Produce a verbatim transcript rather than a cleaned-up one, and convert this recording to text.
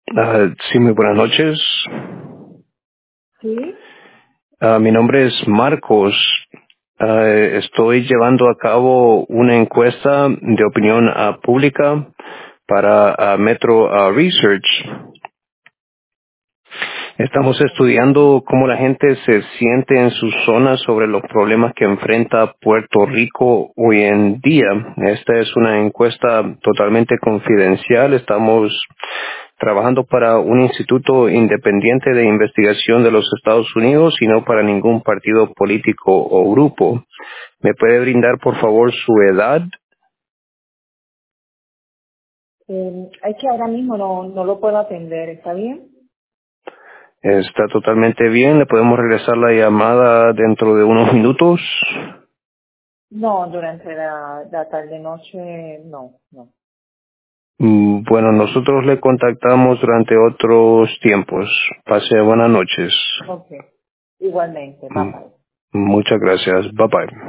Ah, sí, muy buenas noches. Sí. Ah, mi nombre es Marcos. Ah, estoy llevando a cabo una encuesta de opinión ah, pública para ah, Metro ah, Research. Estamos Ok. estudiando cómo la gente se siente en sus zonas sobre los problemas que enfrenta Puerto Rico hoy en día. Esta es una encuesta totalmente confidencial. Estamos trabajando para un instituto independiente de investigación de los Estados Unidos y no para ningún partido político o grupo. ¿Me puede brindar, por favor, su edad? Eh, es que ahora mismo no, no lo puedo atender, ¿está bien? Está totalmente bien. ¿Le podemos regresar la llamada dentro de unos minutos? No, durante la, la tarde-noche, no, no. Mm, Bueno, nosotros le contactamos durante otros tiempos. Pase buenas noches. Ok. Igualmente, bye Mm, bye. Muchas gracias. Bye bye.